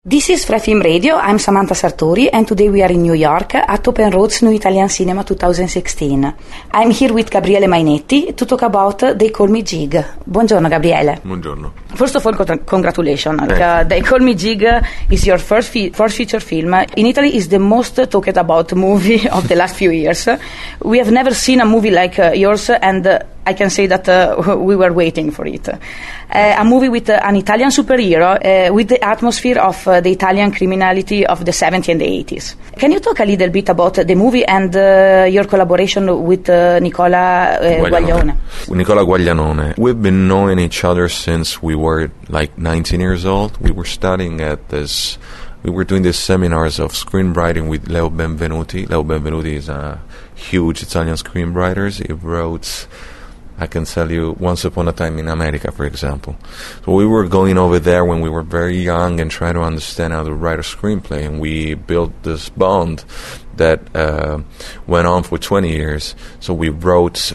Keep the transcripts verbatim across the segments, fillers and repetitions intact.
This is Frefilm Radio. I'm Samantha Sartori, and today we are in New York at Open Roads New Italian Cinema twenty sixteen. I'm here with Gabriele Mainetti to talk about uh, They Call Me Jig. Buongiorno, Gabriele. Buongiorno. First of all, con- congratulations. Uh, They Call Me Jig is your first, fe- first feature film. In Italy, it's the most talked about movie of the last few years. We have never seen a movie like uh, yours, and uh, I can say that uh, we were waiting for it. Uh, a movie with uh, an Italian superhero uh, with the atmosphere of uh, the Italian criminality of the seventies and the eighties. Can you talk a little bit about the movie and uh, your collaboration with uh, Nicola uh, Guaglianone? Nicola Guaglianone. We've been knowing each other since we were like nineteen years old. We were studying at this, we were doing these seminars of screenwriting with Leo Benvenuti. Leo Benvenuti is a huge Italian screenwriter. He wrote, I can tell you, Once Upon a Time in America, for example. So we were going over there when we were very young and trying to understand how to write a screenplay, and we built this bond that uh, went on for twenty years. So we wrote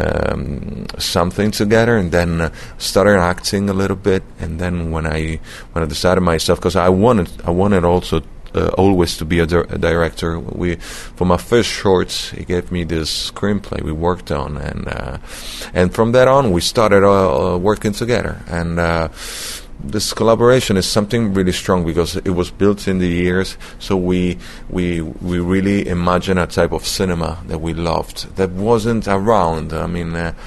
um, something together, and then uh, started acting a little bit. And then when I when I decided myself, because I wanted I wanted also. Uh, always to be a, di- a director. We, for my first shorts, he gave me this screenplay we worked on, and uh, and from that on, we started uh, uh, working together. And uh, this collaboration is something really strong because it was built in the years. So we we we really imagine a type of cinema that we loved that wasn't around. I mean, uh,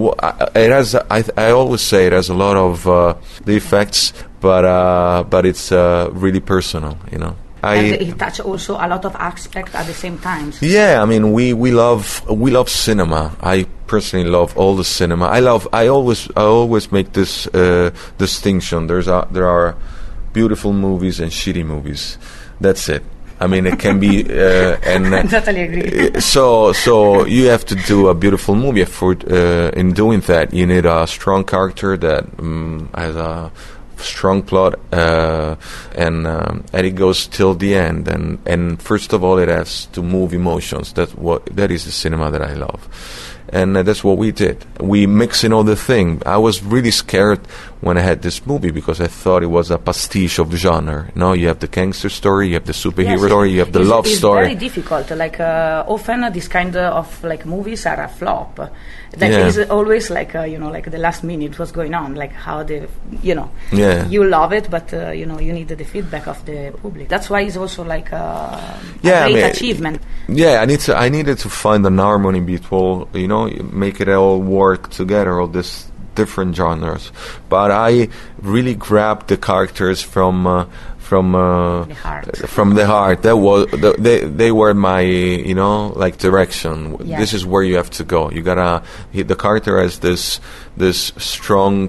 it has. I I always say it has a lot of uh, defects, but uh, but it's uh, really personal, you know. I, and it touches also a lot of aspects at the same time. Yeah, I mean, we, we love we love cinema. I personally love all the cinema. I love. I always I always make this uh, distinction. There's a, there are beautiful movies and shitty movies. That's it. I mean, it can be. Uh, and I totally agree. so so you have to do a beautiful movie. For uh, in doing that, you need a strong character that um, has a strong plot, uh, and um, and it goes till the end. And and first of all, it has to move emotions. That's what that is the cinema that I love, and uh, that's what we did. We mix in all the thing. I was really scared when I had this movie because I thought it was a pastiche of genre. No, you have the gangster story, you have the superhero yes, story, you have the it's, love it's story. It's very difficult. Like uh, often, uh, this kind of like movies are a flop. That yeah. is always like uh, you know, like the last minute what's going on, like how the you know, yeah. you love it, but uh, you know, you need the feedback of the public. That's why it's also like uh, yeah, a great I mean, achievement. Yeah, I need to. I needed to find an harmony between, you know, make it all work together, all this different genres. But I really grabbed the characters from. Uh, From uh, the heart. From the heart. That was the, they. They were my, you know, like direction. Yeah. This is where you have to go. You gotta. He, the character has this this strong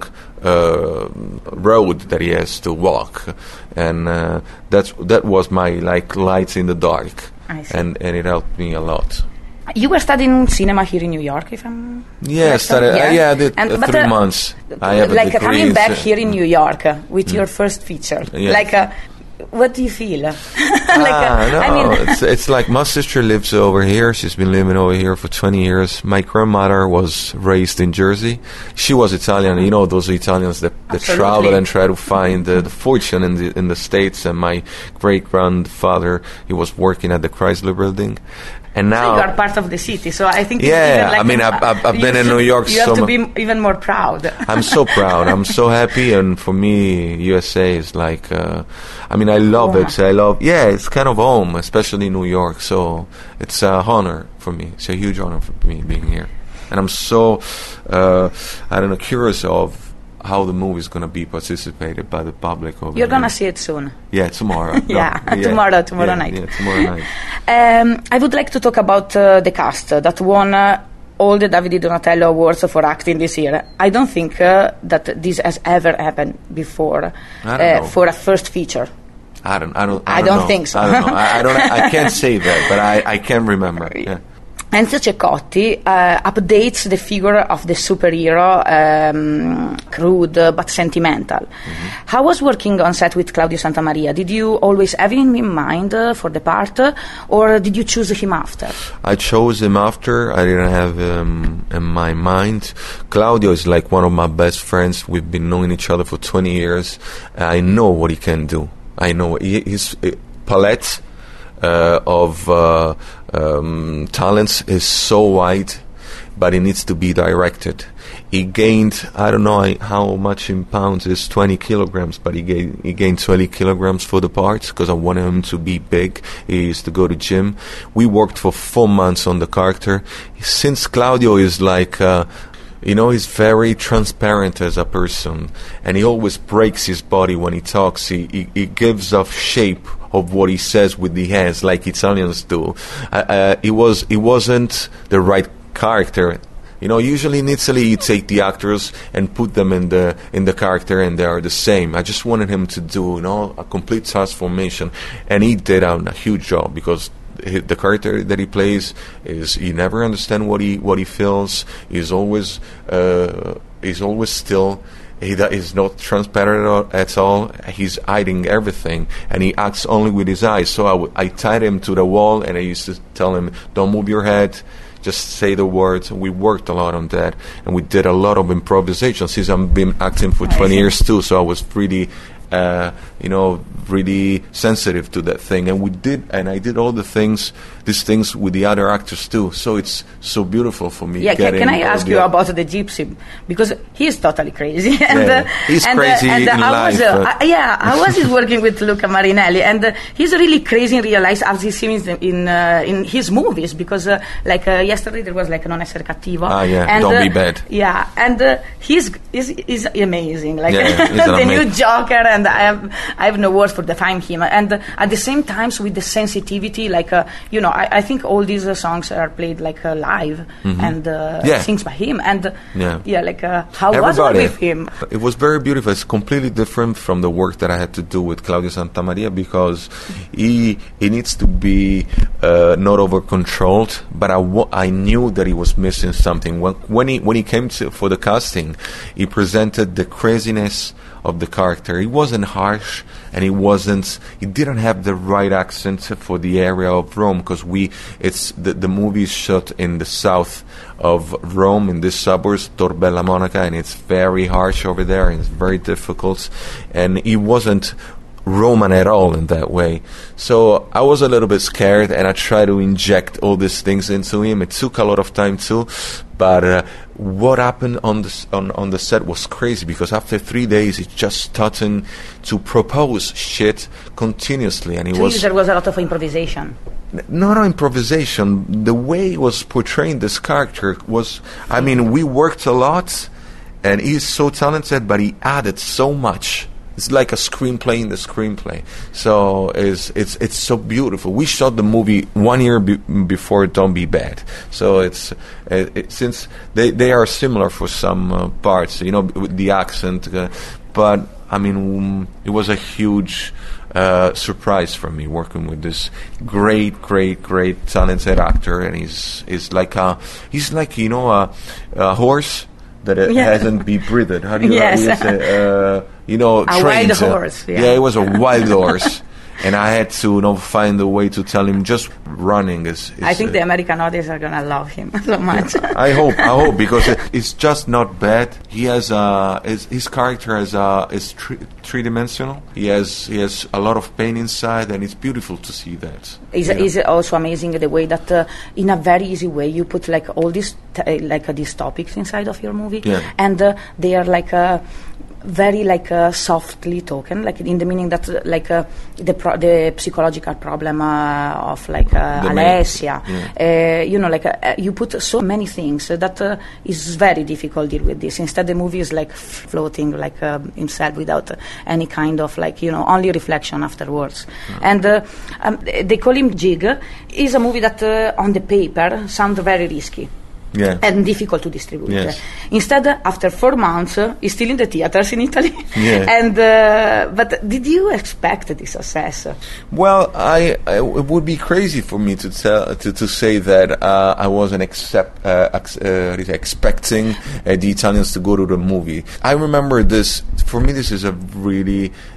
uh, road that he has to walk, and uh, that's that was my like light in the dark, I see. and and it helped me a lot. You were studying cinema here in New York, if I'm yeah, started, yeah. Uh, yeah, I did and, uh, but, three uh, months. I have like a uh, coming degree, back uh, here in New York uh, with mm. your first feature. Yeah. Like, uh, what do you feel? like, ah, uh, no, I mean, it's, it's like my sister lives over here. She's been living over here for twenty years. My grandmother was raised in Jersey. She was Italian. You know, those Italians that, that travel and try to find uh, the fortune in the in the States. And my great grandfather, he was working at the Chrysler Building. And now so you are part of the city, so I think. Yeah, it's even like I mean, I've, I've, I've been in New York you so have to mu- be even more proud. I'm so proud. I'm so happy, and for me, U S A is like. Uh, I mean, I love yeah. it. I love. Yeah, it's kind of home, especially New York. So it's a honor for me. It's a huge honor for me being here, and I'm so. Uh, I don't know, curious of. How the movie is going to be participated by the public over You're going to here. see it soon. Yeah, tomorrow. yeah, no, yeah, tomorrow, tomorrow yeah, night. Yeah, tomorrow night. um, I would like to talk about uh, the cast uh, that won uh, all the Davide Donatello awards for acting this year. I don't think uh, that this has ever happened before I don't uh, know. for a first feature. I don't. I don't. I I don't, don't know. think so. I don't know. I, I don't. I can't say that, but I, I can remember. Yeah. Enzo Ceccotti uh, updates the figure of the superhero, um, crude uh, but sentimental. Mm-hmm. How was working on set with Claudio Santamaria? Did you always have him in mind uh, for the part, uh, or did you choose him after? I chose him after. I didn't have him in my mind. Claudio is like one of my best friends. We've been knowing each other for twenty years. I know what he can do. I know he, his uh, palette uh, of uh, um, talents is so wide, but it needs to be directed. He gained, I don't know how much in pounds, is twenty kilograms, but he gained, he gained twenty kilograms for the parts because I wanted him to be big. He used to go to gym. We worked for four months on the character. Since Claudio is like, uh, you know, he's very transparent as a person, and he always breaks his body when he talks. He, he, he gives off shape of what he says with the hands, like Italians do. Uh, uh, it was, it wasn't the right character. You know, usually in Italy you take the actors and put them in the in the character and they are the same. I just wanted him to do, you know, a complete transformation, and he did a, a huge job because he, the character that he plays is he never understands what he what he feels. He's always uh, he's always still. He is not transparent at all. He's hiding everything, and he acts only with his eyes. So I, w- I tied him to the wall, and I used to tell him, "Don't move your head. Just say the words." We worked a lot on that, and we did a lot of improvisation. Since I've been acting for twenty years too, so I was pretty, uh, you know, really sensitive to that thing. And we did, and I did all the things, these things with the other actors too. So it's so beautiful for me. Yeah, can, can I ask you about the gypsy, because he is totally crazy. and, yeah, uh, he's and, crazy uh, and, uh, in I life. Was, uh, I, yeah, I was working with Luca Marinelli, and uh, he's really crazy in real life, as he seems in in, uh, in his movies. Because uh, like uh, yesterday there was like Non essere cattivo. Ah, yeah, and, don't uh, be bad. Yeah, and uh, he's, he's he's amazing. Like yeah, the amazing. new Joker, and I have I have no words for define him. And uh, at the same time, with the sensitivity, like uh, you know, I, I think all these uh, songs are played like uh, live mm-hmm. and uh, yeah. sings by him. And uh, yeah, yeah like uh, how Everybody. was it with him? It was very beautiful. It's completely different from the work that I had to do with Claudio Santamaria, because he he needs to be uh, not over controlled. But I, w- I knew that he was missing something. When when he when he came to, for the casting, he presented the craziness of the character. He wasn't harsh, and he wasn't. He didn't have the right accent for the area of Rome, because we. It's the the movie is shot in the south of Rome, in this suburbs, Tor Bella Monaca, and it's very harsh over there, and it's very difficult. And he wasn't Roman at all in that way. So I was a little bit scared, and I tried to inject all these things into him. It took a lot of time too, but uh, what happened on the s- on, on the set was crazy, because after three days he just started to propose shit continuously, and it So was there was a lot of improvisation. not improvisation. The way he was portraying this character was, I mean, we worked a lot, and he's so talented, but he added so much. It's like a screenplay in the screenplay. So it's it's it's so beautiful. We shot the movie one year be- before Don't Be Bad. So it's uh, it, since they they are similar for some uh, parts, you know, with the accent. Uh, but I mean, um, it was a huge uh, surprise for me working with this great, great, great talented actor, and he's he's like a he's like you know a, a horse that it Yeah. hasn't been breathed. How do you, Yes. how do you say? Uh, you know, A trained. wild horse, yeah. yeah, it was a wild horse, and I had to, you know, find a way to tell him just running is. is I think uh, the American audience are gonna love him so much. I hope, I hope, because it, it's just not bad. He has uh, his, his character is uh, is three, three dimensional. He has he has a lot of pain inside, and it's beautiful to see that. Is you know. is also amazing the way that uh, in a very easy way you put like all these t- uh, like uh, these topics inside of your movie, Yeah. and uh, they are like uh, very like uh, softly talking, like in the meaning that uh, like uh, the pro- the psychological problem uh, of like uh, The main- Alessia, yeah. uh, you know, like uh, you put so many things uh, that uh, is very difficult to deal with this. Instead, the movie is like floating like uh, himself without uh, any kind of like you know only reflection afterwards. Mm. And uh, um, they call him Jig. Is a movie that uh, on the paper sounds very risky. Yeah. And difficult to distribute. Yes. Instead, after four months, uh, it's still in the theaters in Italy. Yeah. And uh, but did you expect this success? Well, I, I it would be crazy for me to tell to, to say that uh, I wasn't accept, uh, ex, uh, expecting uh, the Italians to go to the movie. I remember this. For me, this is a really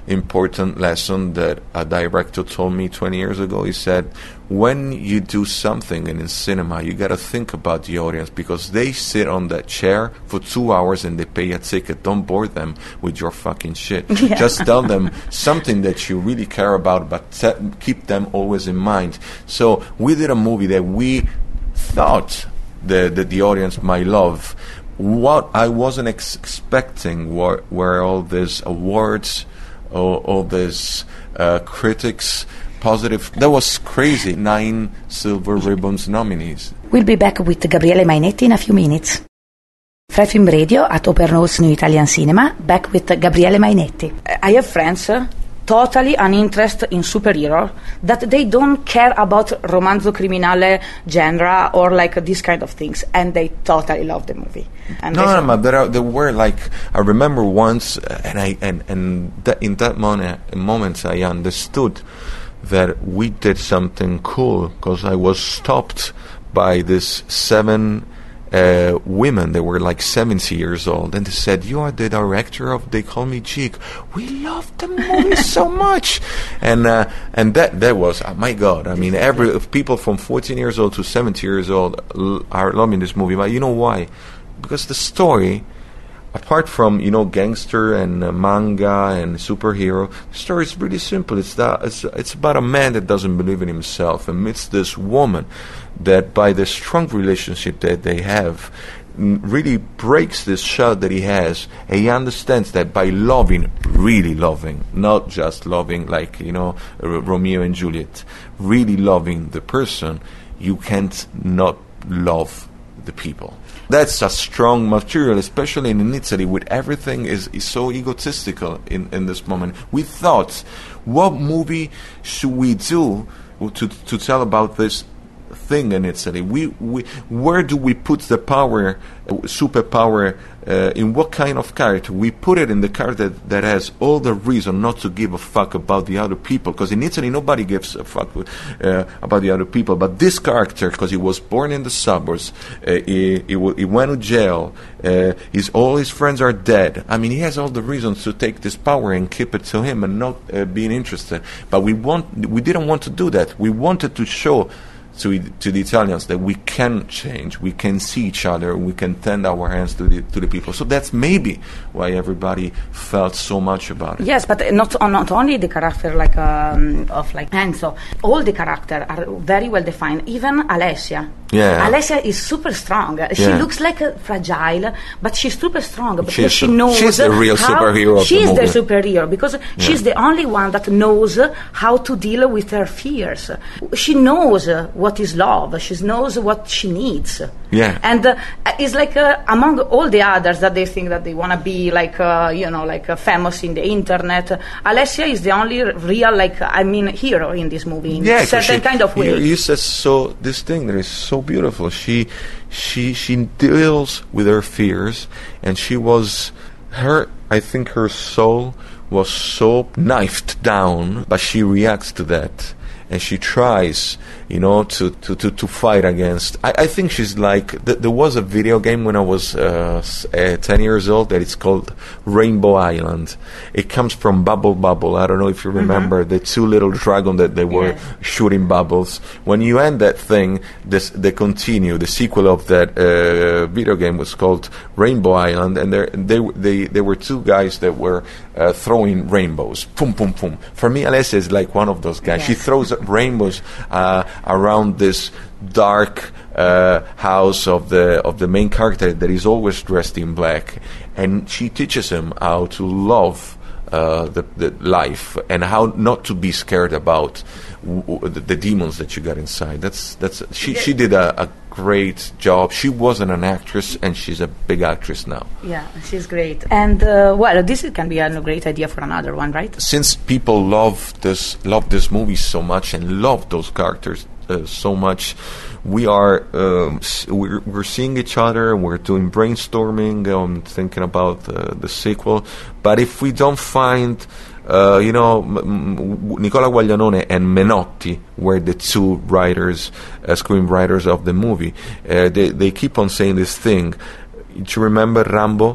important lesson that a director told me twenty years ago. He said, when you do something in cinema, you got to think about the audience, because they sit on that chair for two hours and they pay a ticket. Don't bore them with your fucking shit. Yeah. Just tell them something that you really care about, but te- keep them always in mind. So we did a movie that we thought that the, the audience might love. What I wasn't ex- expecting were, were all these awards, all, all these uh, critics, positive. That was crazy. Nine Silver Ribbons nominees. We'll be back with Gabriele Mainetti in a few minutes. Fred Film Radio at Open Roads New Italian Cinema, back with Gabriele Mainetti. I have friends uh, totally an interest in superhero, that they don't care about romanzo criminale genre or like this kind of things, and they totally love the movie. And no, no, no, but there, there were like, I remember once, uh, and I and and that in that moment, moment I understood that we did something cool, because I was stopped by this seven uh, women. They were like seventy years old, and they said, "You are the director of They Call Me Cheek. We love the movie so much." And uh, and that that was, oh my God. I mean, every people from fourteen years old to seventy years old l- are loving this movie. But you know why? Because the story, apart from, you know, gangster and uh, manga and superhero, the story is really simple. It's that it's it's about a man that doesn't believe in himself and meets this woman that, by the strong relationship that they have, n- really breaks this shell that he has, and he understands that by loving, really loving, not just loving like, you know, R- Romeo and Juliet, really loving the person, you can't not love the people. That's a strong material, especially in Italy, with everything is, is so egotistical in, in this moment. We thought, what movie should we do to to tell about this thing in Italy? We, we where do we put the power, uh, superpower, uh, in what kind of character? We put it in the character that, that has all the reason not to give a fuck about the other people, because in Italy nobody gives a fuck uh, about the other people, but this character, because he was born in the suburbs, uh, he, he, w- he went to jail, uh, his, all his friends are dead. I mean, he has all the reasons to take this power and keep it to him and not uh, being interested. But we want, we didn't want to do that. We wanted to show to to the Italians that we can change, we can see each other, we can tend our hands to the to the people. So that's maybe why everybody felt so much about it. Yes, but not not only the character like um, of like Enzo, all the characters are very well defined. Even Alessia. Yeah. Alessia is super strong. She yeah. looks like uh, fragile, but she's super strong because she's she knows. She's the real how superhero of she's the movie. the superhero because yeah. she's the only one that knows how to deal with her fears. She knows uh, what is love. She knows what she needs. Yeah. And uh, it's like uh, among all the others that they think that they want to be like uh, you know like uh, famous in the internet. Alessia is the only real like I mean hero in this movie in yeah, a certain she, kind of way. You, you said so. This thing that is so beautiful. She, she, she deals with her fears, and she was her. I think her soul was so knifed down, but she reacts to that, and she tries, you know, to to, to, to fight against. I, I think she's like. Th- there was a video game when I was uh, uh, ten years old that it's called Rainbow Island. It comes from Bubble Bubble. I don't know if you remember mm-hmm. the two little dragon that they were yes. shooting bubbles. When you end that thing, this they continue. The sequel of that uh, video game was called Rainbow Island, and there they they there were two guys that were uh, throwing rainbows. Pum pum pum. For me, Alessia is like one of those guys. Yes. She throws rainbows uh, around this dark uh, house of the of the main character that is always dressed in black, and she teaches him how to love uh, the, the life and how not to be scared about w- w- the, the demons that you got inside. That's that's she she did a, a great job. She wasn't an actress, and she's a big actress now. Yeah, she's great. And uh, well, this can be a great idea for another one, right? Since people love this love this movie so much and love those characters uh, so much, we are um, s- we're, we're seeing each other. We're doing brainstorming. I'm thinking about uh, the sequel. But if we don't find Uh, you know, M- M- Nicola Guaglianone and Menotti were the two writers, uh, screenwriters of the movie. Uh, they they keep on saying this thing. Do you remember Rambo?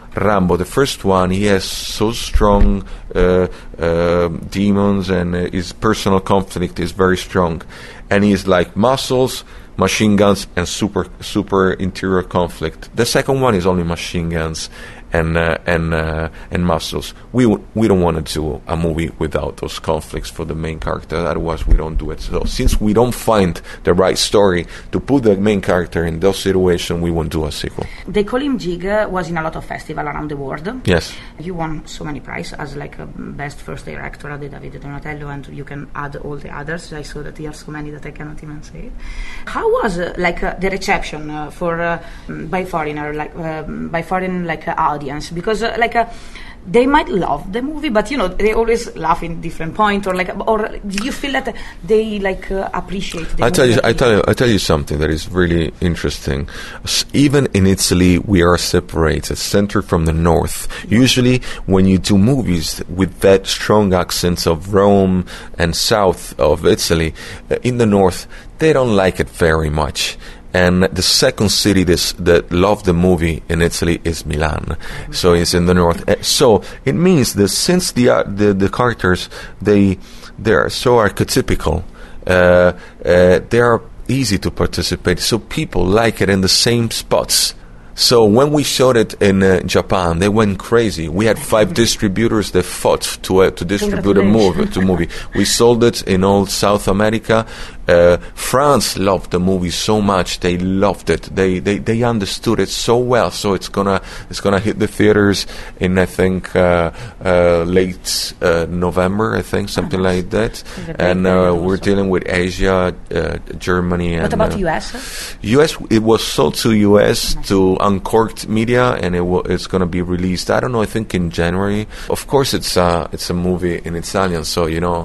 Rambo, the first one, he has so strong uh, uh, demons, and uh, his personal conflict is very strong, and he's like muscles, machine guns, and super super interior conflict. The second one is only machine guns and uh, and uh, and muscles. We w- we don't want to do a movie without those conflicts for the main character. Otherwise, we don't do it. So since we don't find the right story to put the main character in those situations, we won't do a sequel. They Call Him Jig was in a lot of festivals around the world. Yes. You won so many prizes as like a best first director at the Davide Donatello, and you can add all the others. I saw that there are so many that I cannot even say. How was uh, like uh, the reception uh, for uh, by foreigner like uh, by foreign like uh, audience? Because uh, like uh, they might love the movie, but you know they always laugh in different point, or like, or do you feel that they like uh, appreciate the I movie? tell you, I tell you, I tell you something that is really interesting. S- Even in Italy, we are separated, center from the north. Usually, when you do movies with that strong accents of Rome and south of Italy, uh, in the north, they don't like it very much. And the second city this, that loved the movie in Italy is Milan. Mm-hmm. So it's in the north. Uh, so it means that since the uh, the, the characters, they they are so archetypical, uh, uh, they are easy to participate. So people like it in the same spots. So when we showed it in uh, Japan, they went crazy. We had five distributors that fought to uh, to distribute a movie. To movie, we sold it in all South America. Uh, France loved the movie so much; they loved it. They, they they understood it so well. So it's gonna it's gonna hit the theaters in I think uh, uh, late uh, November. I think something uh-huh. like that. And uh, we're dealing with Asia, uh, Germany, what and about uh, U S? U S it was sold to U S to Uncorked Media, and it w- it's going to be released. I don't know. I think in January. Of course, it's uh, it's a movie in Italian, so you know.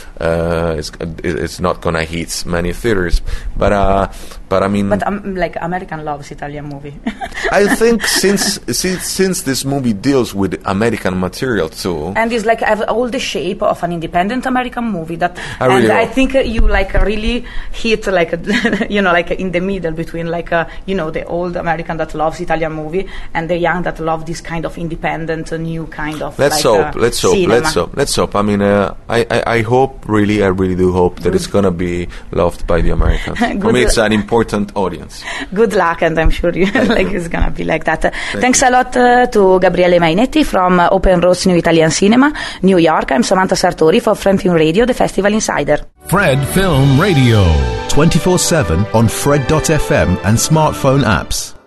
Uh, it's it's not gonna hit many theaters, but uh, but I mean, but um, like American loves Italian movie. I think since, since since this movie deals with American material too, and it's like have all the shape of an independent American movie that, I and really I love. think uh, you like really hit like you know like in the middle between like uh, you know the old American that loves Italian movie and the young that love this kind of independent uh, new kind of. Let's like, hope. Uh, let's hope. cinema. Let's hope. Let's hope. I mean, uh, I, I I hope really, I really do hope that it's gonna be loved by the Americans. For me, it's an important audience. Good luck, and I'm sure you like it's gonna be like that. Uh, Thanks you. a lot uh, to Gabriele Mainetti from uh, Open Roads New Italian Cinema, New York. I'm Samantha Sartori for Fred Film Radio, the Festival Insider. Fred Film Radio. twenty-four seven on Fred dot f m and smartphone apps.